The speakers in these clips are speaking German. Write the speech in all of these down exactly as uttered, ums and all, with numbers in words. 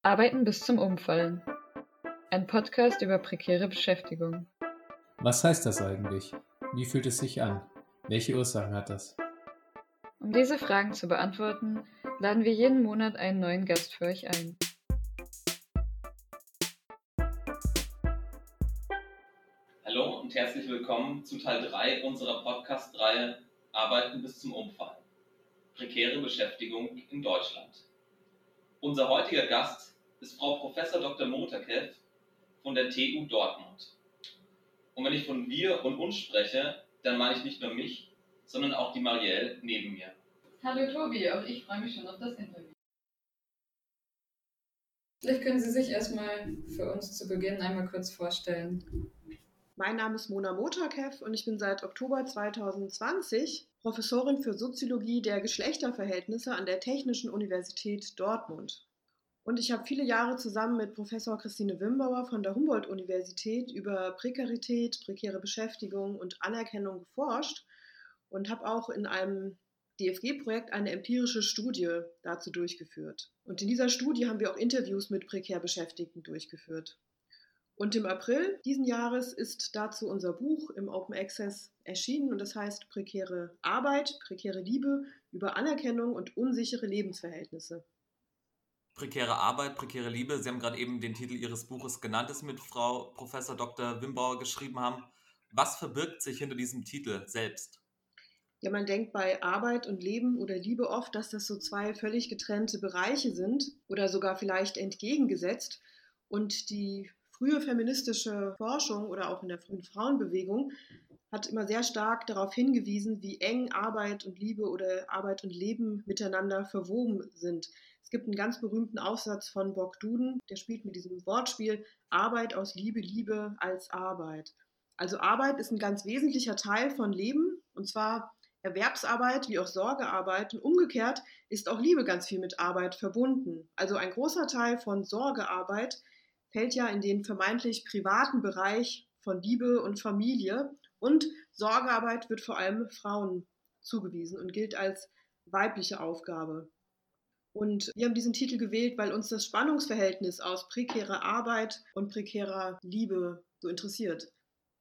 Arbeiten bis zum Umfallen. Ein Podcast über prekäre Beschäftigung. Was heißt das eigentlich? Wie fühlt es sich an? Welche Ursachen hat das? Um diese Fragen zu beantworten, laden wir jeden Monat einen neuen Gast für euch ein. Hallo und herzlich willkommen zu Teil drei unserer Podcast-Reihe Arbeiten bis zum Umfallen. Prekäre Beschäftigung in Deutschland. Unser heutiger Gast ist Frau Professor Doktor Motakev von der T U Dortmund. Und wenn ich von wir und uns spreche, dann meine ich nicht nur mich, sondern auch die Marielle neben mir. Hallo Tobi, auch ich freue mich schon auf das Interview. Vielleicht können Sie sich erstmal für uns zu Beginn einmal kurz vorstellen. Mein Name ist Mona Motakev und ich bin seit Oktober zweitausendzwanzig Professorin für Soziologie der Geschlechterverhältnisse an der Technischen Universität Dortmund. Und ich habe viele Jahre zusammen mit Professor Christine Wimbauer von der Humboldt-Universität über Prekarität, prekäre Beschäftigung und Anerkennung geforscht und habe auch in einem D F G-Projekt eine empirische Studie dazu durchgeführt. Und in dieser Studie haben wir auch Interviews mit prekär Beschäftigten durchgeführt. Und im April diesen Jahres ist dazu unser Buch im Open Access erschienen und das heißt Prekäre Arbeit, prekäre Liebe über Anerkennung und unsichere Lebensverhältnisse. Prekäre Arbeit, prekäre Liebe, Sie haben gerade eben den Titel Ihres Buches genannt, das Sie mit Frau Professor Doktor Wimbauer geschrieben haben. Was verbirgt sich hinter diesem Titel selbst? Ja, man denkt bei Arbeit und Leben oder Liebe oft, dass das so zwei völlig getrennte Bereiche sind oder sogar vielleicht entgegengesetzt. Und die frühe feministische Forschung oder auch in der frühen Frauenbewegung hat immer sehr stark darauf hingewiesen, wie eng Arbeit und Liebe oder Arbeit und Leben miteinander verwoben sind. Es gibt einen ganz berühmten Aufsatz von Bock-Duden, der spielt mit diesem Wortspiel Arbeit aus Liebe, Liebe als Arbeit. Also Arbeit ist ein ganz wesentlicher Teil von Leben, und zwar Erwerbsarbeit wie auch Sorgearbeit, und umgekehrt ist auch Liebe ganz viel mit Arbeit verbunden. Also ein großer Teil von Sorgearbeit fällt ja in den vermeintlich privaten Bereich von Liebe und Familie, und Sorgearbeit wird vor allem Frauen zugewiesen und gilt als weibliche Aufgabe. Und wir haben diesen Titel gewählt, weil uns das Spannungsverhältnis aus prekärer Arbeit und prekärer Liebe so interessiert.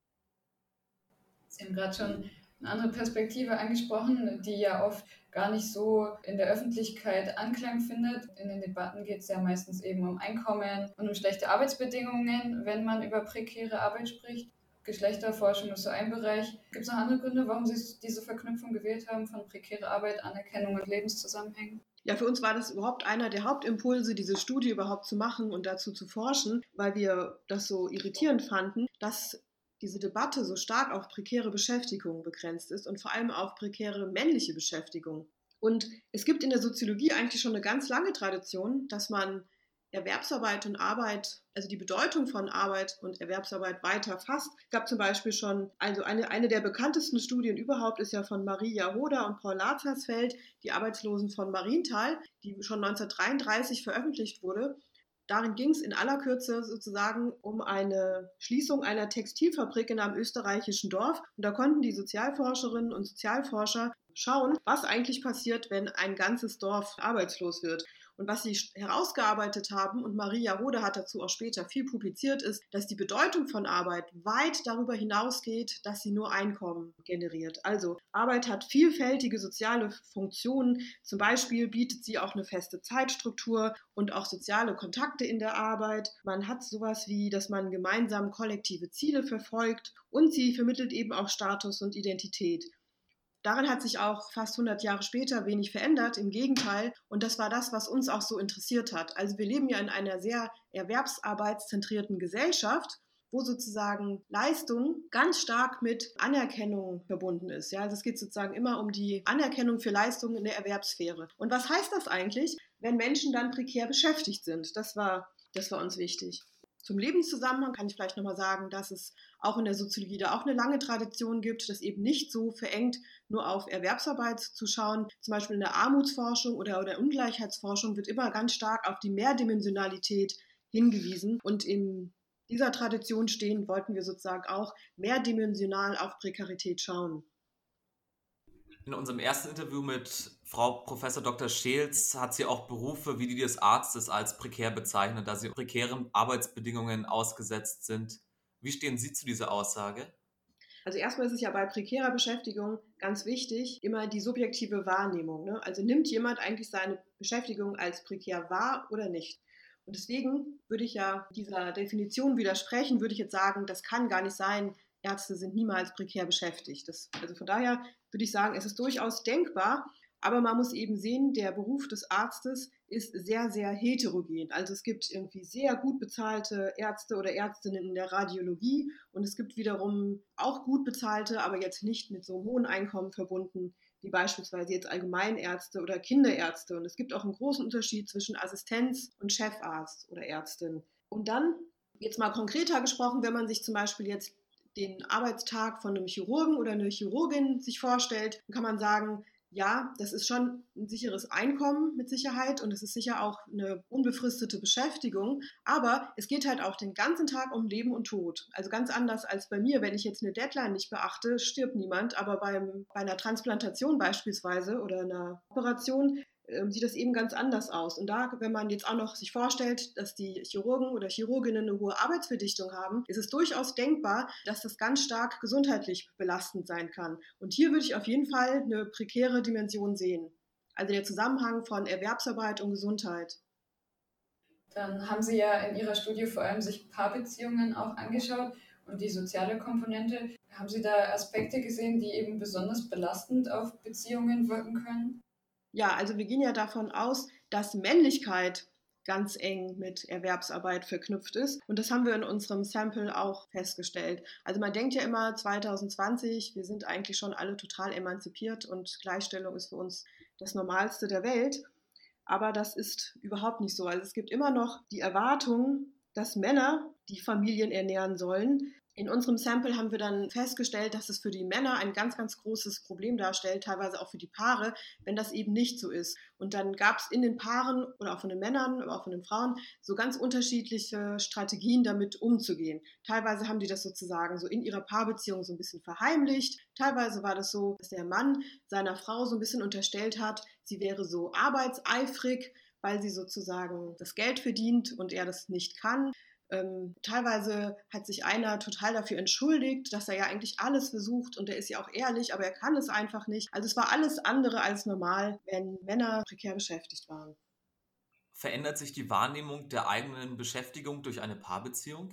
Sie haben gerade schon eine andere Perspektive angesprochen, die ja oft gar nicht so in der Öffentlichkeit Anklang findet. In den Debatten geht es ja meistens eben um Einkommen und um schlechte Arbeitsbedingungen, wenn man über prekäre Arbeit spricht. Geschlechterforschung ist so ein Bereich. Gibt es noch andere Gründe, warum Sie diese Verknüpfung gewählt haben von prekäre Arbeit, Anerkennung und Lebenszusammenhängen? Ja, für uns war das überhaupt einer der Hauptimpulse, diese Studie überhaupt zu machen und dazu zu forschen, weil wir das so irritierend fanden, dass diese Debatte so stark auf prekäre Beschäftigung begrenzt ist und vor allem auf prekäre männliche Beschäftigung. Und es gibt in der Soziologie eigentlich schon eine ganz lange Tradition, dass man Erwerbsarbeit und Arbeit, also die Bedeutung von Arbeit und Erwerbsarbeit weiter fasst. Es gab zum Beispiel schon, also eine, eine der bekanntesten Studien überhaupt ist ja von Marie Jahoda und Paul Lazarsfeld, die Arbeitslosen von Marienthal, die schon neunzehnhundertdreiunddreißig veröffentlicht wurde. Darin ging es in aller Kürze sozusagen um eine Schließung einer Textilfabrik in einem österreichischen Dorf. Und da konnten die Sozialforscherinnen und Sozialforscher schauen, was eigentlich passiert, wenn ein ganzes Dorf arbeitslos wird. Und was sie herausgearbeitet haben, und Marie Jahoda hat dazu auch später viel publiziert, ist, dass die Bedeutung von Arbeit weit darüber hinausgeht, dass sie nur Einkommen generiert. Also Arbeit hat vielfältige soziale Funktionen. Zum Beispiel bietet sie auch eine feste Zeitstruktur und auch soziale Kontakte in der Arbeit. Man hat sowas wie, dass man gemeinsam kollektive Ziele verfolgt, und sie vermittelt eben auch Status und Identität. Daran hat sich auch fast hundert Jahre später wenig verändert, im Gegenteil. Und das war das, was uns auch so interessiert hat. Also wir leben ja in einer sehr erwerbsarbeitszentrierten Gesellschaft, wo sozusagen Leistung ganz stark mit Anerkennung verbunden ist. Ja, also es geht sozusagen immer um die Anerkennung für Leistung in der Erwerbssphäre. Und was heißt das eigentlich, wenn Menschen dann prekär beschäftigt sind? Das war, das war uns wichtig. Zum Lebenszusammenhang kann ich vielleicht nochmal sagen, dass es auch in der Soziologie da auch eine lange Tradition gibt, das eben nicht so verengt nur auf Erwerbsarbeit zu schauen. Zum Beispiel in der Armutsforschung oder der Ungleichheitsforschung wird immer ganz stark auf die Mehrdimensionalität hingewiesen. Und in dieser Tradition stehend wollten wir sozusagen auch mehrdimensional auf Prekarität schauen. In unserem ersten Interview mit Frau Professor Doktor Scheels hat sie auch Berufe wie die des Arztes als prekär bezeichnet, da sie prekären Arbeitsbedingungen ausgesetzt sind. Wie stehen Sie zu dieser Aussage? Also erstmal ist es ja bei prekärer Beschäftigung ganz wichtig, immer die subjektive Wahrnehmung. Ne? Also nimmt jemand eigentlich seine Beschäftigung als prekär wahr oder nicht? Und deswegen würde ich ja dieser Definition widersprechen, würde ich jetzt sagen, das kann gar nicht sein, Ärzte sind niemals prekär beschäftigt. Das, also von daher würde ich sagen, es ist durchaus denkbar, aber man muss eben sehen, der Beruf des Arztes ist sehr, sehr heterogen. Also es gibt irgendwie sehr gut bezahlte Ärzte oder Ärztinnen in der Radiologie und es gibt wiederum auch gut bezahlte, aber jetzt nicht mit so einem hohen Einkommen verbunden, wie beispielsweise jetzt Allgemeinärzte oder Kinderärzte. Und es gibt auch einen großen Unterschied zwischen Assistenz und Chefarzt oder Ärztin. Und dann, jetzt mal konkreter gesprochen, wenn man sich zum Beispiel jetzt den Arbeitstag von einem Chirurgen oder einer Chirurgin sich vorstellt, dann kann man sagen, ja, das ist schon ein sicheres Einkommen mit Sicherheit und es ist sicher auch eine unbefristete Beschäftigung, aber es geht halt auch den ganzen Tag um Leben und Tod. Also ganz anders als bei mir, wenn ich jetzt eine Deadline nicht beachte, stirbt niemand, aber beim, bei einer Transplantation beispielsweise oder einer Operation sieht das eben ganz anders aus. Und da, wenn man jetzt auch noch sich vorstellt, dass die Chirurgen oder Chirurginnen eine hohe Arbeitsverdichtung haben, ist es durchaus denkbar, dass das ganz stark gesundheitlich belastend sein kann. Und hier würde ich auf jeden Fall eine prekäre Dimension sehen. Also der Zusammenhang von Erwerbsarbeit und Gesundheit. Dann haben Sie ja in Ihrer Studie vor allem sich Paarbeziehungen auch angeschaut und die soziale Komponente. Haben Sie da Aspekte gesehen, die eben besonders belastend auf Beziehungen wirken können? Ja, also wir gehen ja davon aus, dass Männlichkeit ganz eng mit Erwerbsarbeit verknüpft ist. Und das haben wir in unserem Sample auch festgestellt. Also man denkt ja immer zwanzig zwanzig, wir sind eigentlich schon alle total emanzipiert und Gleichstellung ist für uns das Normalste der Welt. Aber das ist überhaupt nicht so. Also es gibt immer noch die Erwartung, dass Männer die Familien ernähren sollen. In unserem Sample haben wir dann festgestellt, dass es für die Männer ein ganz, ganz großes Problem darstellt, teilweise auch für die Paare, wenn das eben nicht so ist. Und dann gab es in den Paaren oder auch von den Männern, aber auch von den Frauen so ganz unterschiedliche Strategien, damit umzugehen. Teilweise haben die das sozusagen so in ihrer Paarbeziehung so ein bisschen verheimlicht. Teilweise war das so, dass der Mann seiner Frau so ein bisschen unterstellt hat, sie wäre so arbeitseifrig, weil sie sozusagen das Geld verdient und er das nicht kann. Ähm, teilweise hat sich einer total dafür entschuldigt, dass er ja eigentlich alles versucht und er ist ja auch ehrlich, aber er kann es einfach nicht. Also es war alles andere als normal, wenn Männer prekär beschäftigt waren. Verändert sich die Wahrnehmung der eigenen Beschäftigung durch eine Paarbeziehung?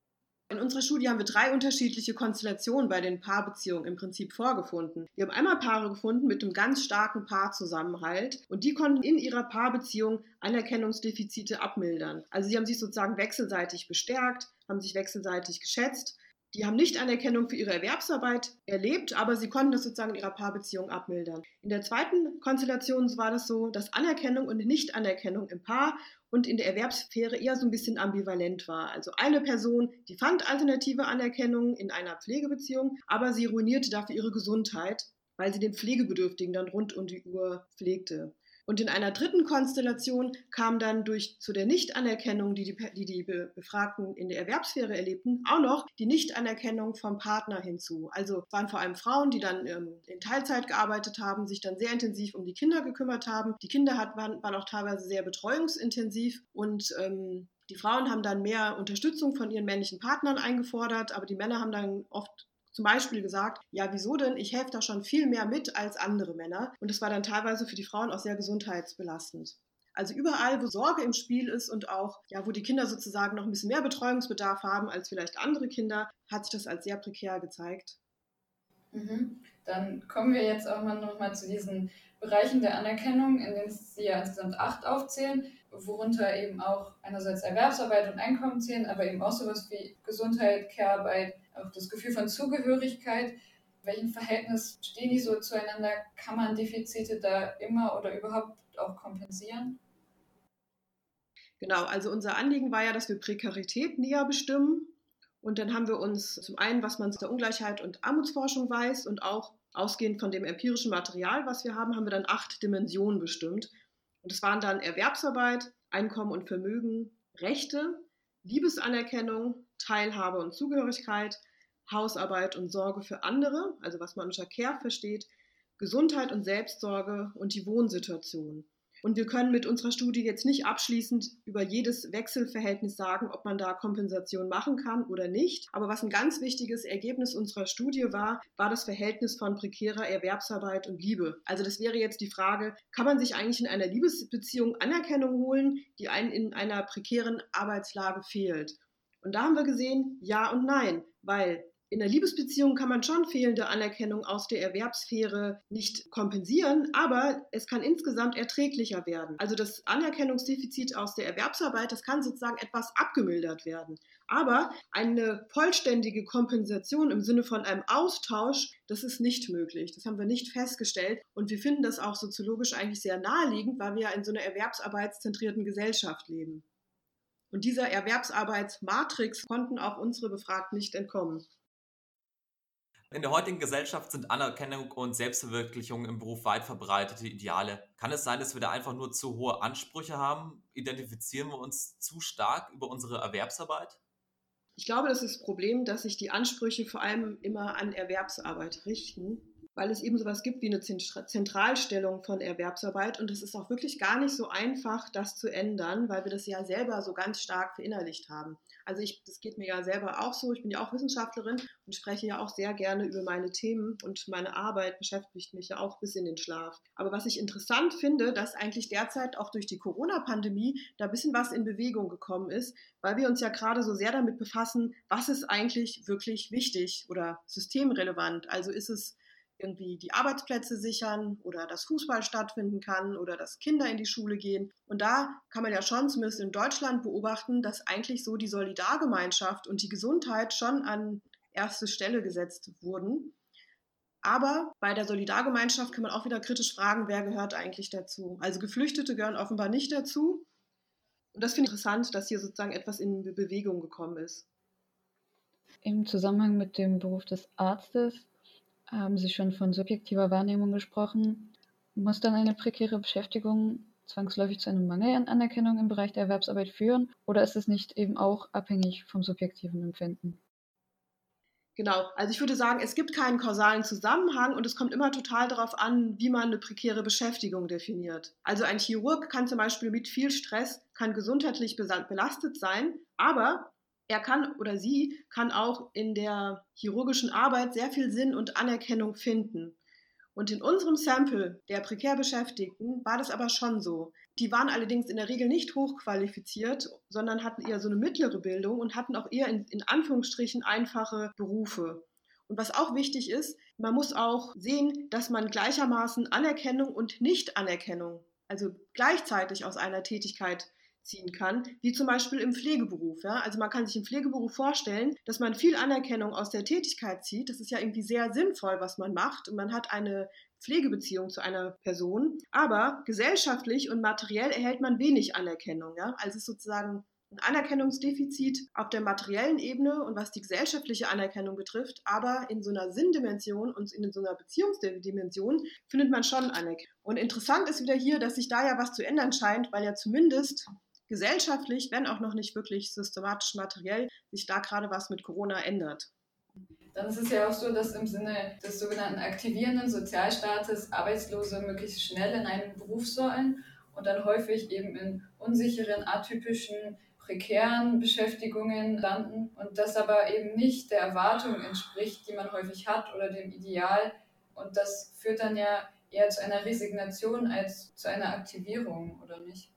In unserer Studie haben wir drei unterschiedliche Konstellationen bei den Paarbeziehungen im Prinzip vorgefunden. Wir haben einmal Paare gefunden mit einem ganz starken Paarzusammenhalt und die konnten in ihrer Paarbeziehung Anerkennungsdefizite abmildern. Also sie haben sich sozusagen wechselseitig bestärkt, haben sich wechselseitig geschätzt. Die haben nicht Anerkennung für ihre Erwerbsarbeit erlebt, aber sie konnten das sozusagen in ihrer Paarbeziehung abmildern. In der zweiten Konstellation war das so, dass Anerkennung und Nichtanerkennung im Paar und in der Erwerbssphäre eher so ein bisschen ambivalent war. Also eine Person, die fand alternative Anerkennung in einer Pflegebeziehung, aber sie ruinierte dafür ihre Gesundheit, weil sie den Pflegebedürftigen dann rund um die Uhr pflegte. Und in einer dritten Konstellation kam dann durch zu der Nichtanerkennung, die die, die die Befragten in der Erwerbssphäre erlebten, auch noch die Nichtanerkennung vom Partner hinzu. Also es waren vor allem Frauen, die dann ähm, in Teilzeit gearbeitet haben, sich dann sehr intensiv um die Kinder gekümmert haben. Die Kinder hat, waren, waren auch teilweise sehr betreuungsintensiv und ähm, die Frauen haben dann mehr Unterstützung von ihren männlichen Partnern eingefordert, aber die Männer haben dann oft zum Beispiel gesagt, ja, wieso denn? Ich helfe da schon viel mehr mit als andere Männer. Und das war dann teilweise für die Frauen auch sehr gesundheitsbelastend. Also überall, wo Sorge im Spiel ist und auch, ja, wo die Kinder sozusagen noch ein bisschen mehr Betreuungsbedarf haben als vielleicht andere Kinder, hat sich das als sehr prekär gezeigt. Mhm. Dann kommen wir jetzt auch mal noch mal zu diesen Bereichen der Anerkennung, in denen Sie ja insgesamt acht aufzählen, worunter eben auch einerseits Erwerbsarbeit und Einkommen zählen, aber eben auch sowas wie Gesundheit, Care-Arbeit, auch das Gefühl von Zugehörigkeit. In welchem Verhältnis stehen die so zueinander? Kann man Defizite da immer oder überhaupt auch kompensieren? Genau, also unser Anliegen war ja, dass wir Prekarität näher bestimmen. Und dann haben wir uns zum einen, was man zur Ungleichheit und Armutsforschung weiß und auch ausgehend von dem empirischen Material, was wir haben, haben wir dann acht Dimensionen bestimmt. Und es waren dann Erwerbsarbeit, Einkommen und Vermögen, Rechte, Liebesanerkennung, Teilhabe und Zugehörigkeit, Hausarbeit und Sorge für andere, also was man unter Care versteht, Gesundheit und Selbstsorge und die Wohnsituation. Und wir können mit unserer Studie jetzt nicht abschließend über jedes Wechselverhältnis sagen, ob man da Kompensation machen kann oder nicht. Aber was ein ganz wichtiges Ergebnis unserer Studie war, war das Verhältnis von prekärer Erwerbsarbeit und Liebe. Also das wäre jetzt die Frage, kann man sich eigentlich in einer Liebesbeziehung Anerkennung holen, die einem in einer prekären Arbeitslage fehlt? Und da haben wir gesehen, ja und nein, weil in der Liebesbeziehung kann man schon fehlende Anerkennung aus der Erwerbssphäre nicht kompensieren, aber es kann insgesamt erträglicher werden. Also das Anerkennungsdefizit aus der Erwerbsarbeit, das kann sozusagen etwas abgemildert werden. Aber eine vollständige Kompensation im Sinne von einem Austausch, das ist nicht möglich. Das haben wir nicht festgestellt und wir finden das auch soziologisch eigentlich sehr naheliegend, weil wir ja in so einer erwerbsarbeitszentrierten Gesellschaft leben. Und dieser Erwerbsarbeitsmatrix konnten auch unsere Befragten nicht entkommen. In der heutigen Gesellschaft sind Anerkennung und Selbstverwirklichung im Beruf weit verbreitete Ideale. Kann es sein, dass wir da einfach nur zu hohe Ansprüche haben? Identifizieren wir uns zu stark über unsere Erwerbsarbeit? Ich glaube, das ist das Problem, dass sich die Ansprüche vor allem immer an Erwerbsarbeit richten, weil es eben sowas gibt wie eine Zentralstellung von Erwerbsarbeit und es ist auch wirklich gar nicht so einfach, das zu ändern, weil wir das ja selber so ganz stark verinnerlicht haben. Also ich, das geht mir ja selber auch so, ich bin ja auch Wissenschaftlerin und spreche ja auch sehr gerne über meine Themen und meine Arbeit beschäftigt mich ja auch bis in den Schlaf. Aber was ich interessant finde, dass eigentlich derzeit auch durch die Corona-Pandemie da ein bisschen was in Bewegung gekommen ist, weil wir uns ja gerade so sehr damit befassen, was ist eigentlich wirklich wichtig oder systemrelevant. Also ist es irgendwie die Arbeitsplätze sichern oder dass Fußball stattfinden kann oder dass Kinder in die Schule gehen. Und da kann man ja schon zumindest in Deutschland beobachten, dass eigentlich so die Solidargemeinschaft und die Gesundheit schon an erste Stelle gesetzt wurden. Aber bei der Solidargemeinschaft kann man auch wieder kritisch fragen, wer gehört eigentlich dazu? Also Geflüchtete gehören offenbar nicht dazu. Und das finde ich interessant, dass hier sozusagen etwas in Bewegung gekommen ist. Im Zusammenhang mit dem Beruf des Arztes haben Sie schon von subjektiver Wahrnehmung gesprochen. Muss dann eine prekäre Beschäftigung zwangsläufig zu einem Mangel an Anerkennung im Bereich der Erwerbsarbeit führen? Oder ist es nicht eben auch abhängig vom subjektiven Empfinden? Genau, also ich würde sagen, es gibt keinen kausalen Zusammenhang und es kommt immer total darauf an, wie man eine prekäre Beschäftigung definiert. Also ein Chirurg kann zum Beispiel mit viel Stress, kann gesundheitlich belastet sein, aber er kann oder sie kann auch in der chirurgischen Arbeit sehr viel Sinn und Anerkennung finden. Und in unserem Sample der prekär Beschäftigten war das aber schon so. Die waren allerdings in der Regel nicht hochqualifiziert, sondern hatten eher so eine mittlere Bildung und hatten auch eher in, in Anführungsstrichen einfache Berufe. Und was auch wichtig ist, man muss auch sehen, dass man gleichermaßen Anerkennung und Nicht-Anerkennung, also gleichzeitig aus einer Tätigkeit ziehen kann, wie zum Beispiel im Pflegeberuf. Ja? Also man kann sich im Pflegeberuf vorstellen, dass man viel Anerkennung aus der Tätigkeit zieht. Das ist ja irgendwie sehr sinnvoll, was man macht. Und man hat eine Pflegebeziehung zu einer Person. Aber gesellschaftlich und materiell erhält man wenig Anerkennung. Ja? Also es ist sozusagen ein Anerkennungsdefizit auf der materiellen Ebene und was die gesellschaftliche Anerkennung betrifft. Aber in so einer Sinndimension und in so einer Beziehungsdimension findet man schon Anerkennung. Und interessant ist wieder hier, dass sich da ja was zu ändern scheint, weil ja zumindest gesellschaftlich, wenn auch noch nicht wirklich systematisch materiell, sich da gerade was mit Corona ändert. Dann ist es ja auch so, dass im Sinne des sogenannten aktivierenden Sozialstaates Arbeitslose möglichst schnell in einen Beruf sollen und dann häufig eben in unsicheren, atypischen, prekären Beschäftigungen landen und das aber eben nicht der Erwartung entspricht, die man häufig hat oder dem Ideal. Und das führt dann ja eher zu einer Resignation als zu einer Aktivierung, oder nicht?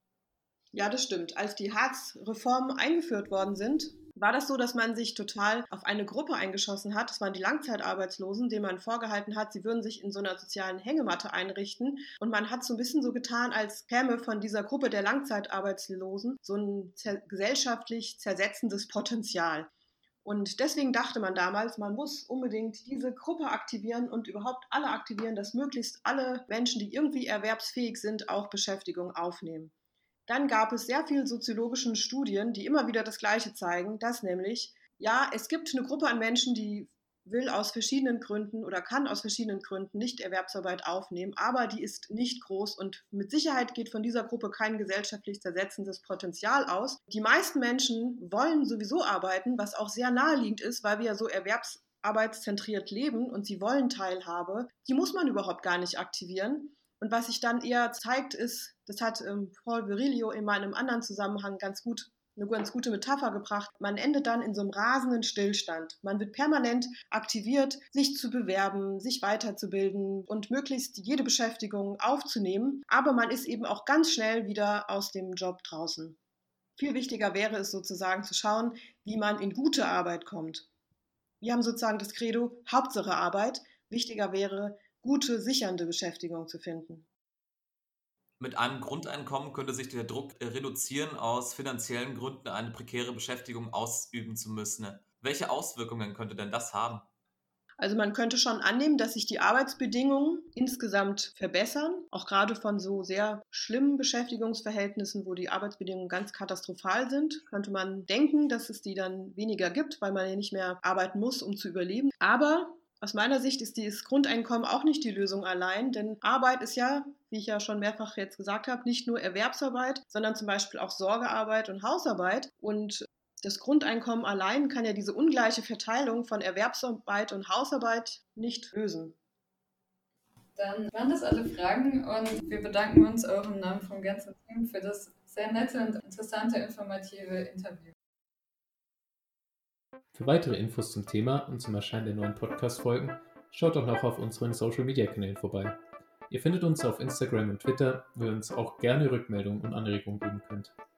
Ja, das stimmt. Als die Hartz-Reformen eingeführt worden sind, war das so, dass man sich total auf eine Gruppe eingeschossen hat. Das waren die Langzeitarbeitslosen, denen man vorgehalten hat, sie würden sich in so einer sozialen Hängematte einrichten. Und man hat so ein bisschen so getan, als käme von dieser Gruppe der Langzeitarbeitslosen so ein zer- gesellschaftlich zersetzendes Potenzial. Und deswegen dachte man damals, man muss unbedingt diese Gruppe aktivieren und überhaupt alle aktivieren, dass möglichst alle Menschen, die irgendwie erwerbsfähig sind, auch Beschäftigung aufnehmen. Dann gab es sehr viele soziologische Studien, die immer wieder das Gleiche zeigen, dass nämlich, ja, es gibt eine Gruppe an Menschen, die will aus verschiedenen Gründen oder kann aus verschiedenen Gründen nicht Erwerbsarbeit aufnehmen, aber die ist nicht groß und mit Sicherheit geht von dieser Gruppe kein gesellschaftlich zersetzendes Potenzial aus. Die meisten Menschen wollen sowieso arbeiten, was auch sehr naheliegend ist, weil wir ja so Erwerbs arbeitszentriert leben und sie wollen Teilhabe, die muss man überhaupt gar nicht aktivieren. Und was sich dann eher zeigt, ist, das hat ähm, Paul Virilio in einem anderen Zusammenhang ganz gut, eine ganz gute Metapher gebracht, man endet dann in so einem rasenden Stillstand. Man wird permanent aktiviert, sich zu bewerben, sich weiterzubilden und möglichst jede Beschäftigung aufzunehmen, aber man ist eben auch ganz schnell wieder aus dem Job draußen. Viel wichtiger wäre es sozusagen zu schauen, wie man in gute Arbeit kommt. Wir haben sozusagen das Credo, Hauptsache Arbeit. Wichtiger wäre, gute, sichernde Beschäftigung zu finden. Mit einem Grundeinkommen könnte sich der Druck reduzieren, aus finanziellen Gründen eine prekäre Beschäftigung ausüben zu müssen. Welche Auswirkungen könnte denn das haben? Also man könnte schon annehmen, dass sich die Arbeitsbedingungen insgesamt verbessern, auch gerade von so sehr schlimmen Beschäftigungsverhältnissen, wo die Arbeitsbedingungen ganz katastrophal sind, könnte man denken, dass es die dann weniger gibt, weil man ja nicht mehr arbeiten muss, um zu überleben. Aber aus meiner Sicht ist dieses Grundeinkommen auch nicht die Lösung allein, denn Arbeit ist ja, wie ich ja schon mehrfach jetzt gesagt habe, nicht nur Erwerbsarbeit, sondern zum Beispiel auch Sorgearbeit und Hausarbeit. Und das Grundeinkommen allein kann ja diese ungleiche Verteilung von Erwerbsarbeit und Hausarbeit nicht lösen. Dann waren das alle Fragen und wir bedanken uns auch im Namen vom ganzen Team für das sehr nette und interessante, informative Interview. Für weitere Infos zum Thema und zum Erscheinen der neuen Podcast-Folgen schaut doch noch auf unseren Social-Media-Kanälen vorbei. Ihr findet uns auf Instagram und Twitter, wo ihr uns auch gerne Rückmeldungen und Anregungen geben könnt.